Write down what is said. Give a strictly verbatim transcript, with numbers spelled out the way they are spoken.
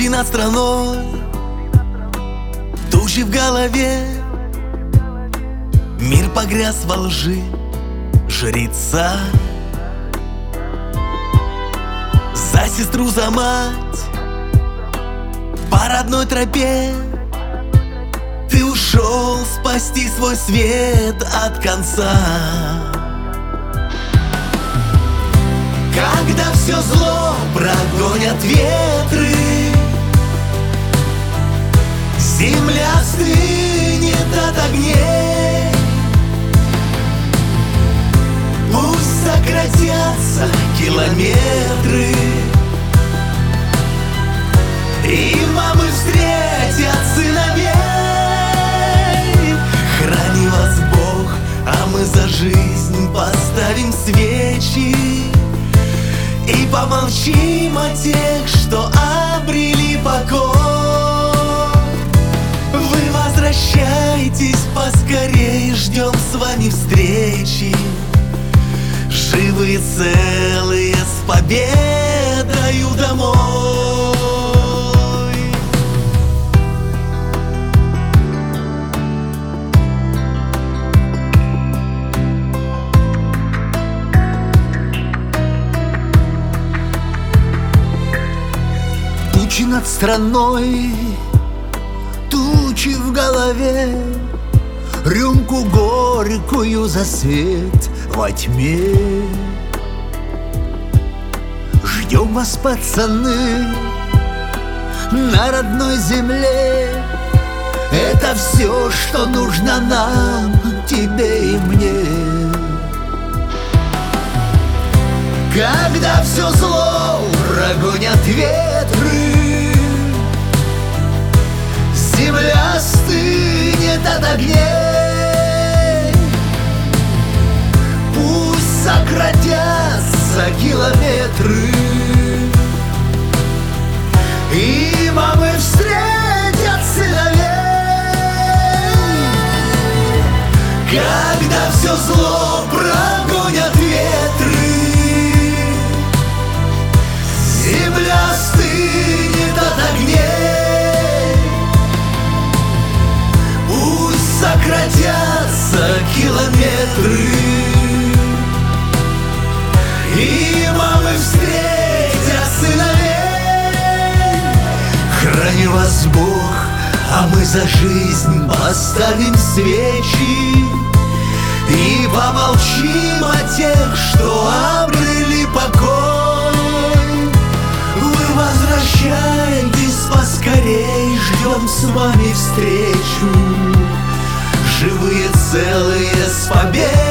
Тучи над страной, тучи в голове. Мир погряз во лжи жреца. За сестру, за мать, по родной тропе ты ушел спасти свой свет от конца. Когда все зло прогонят ветры, земля стынет от огней. Пусть сократятся километры, и мамы встретят сыновей. Храни вас Бог, а мы за жизнь поставим свечи и помолчим о тех, что обрели покой. Вы возвращайтесь поскорей, ждем с вами встречи, живые, целые, с победою домой. Тучи над страной, тучи в голове, рюмку горькую за свет во тьме. Ждем вас, пацаны, на родной земле. Это все, что нужно нам, тебе и мне. Когда все зло прогонят ветры, земля стынет от огней. Пусть сократятся километры, и мамы встретят сыновей. Когда все зло прогонят ветры, земля стынет от огней. Пусть сократятся километры, и мамы встретят сыновей. Храни вас Бог, а мы за жизнь поставим свечи и помолчим о тех, что обрели покой. Вы возвращайтесь поскорей, ждем с вами встречу, живые, целые, с победой.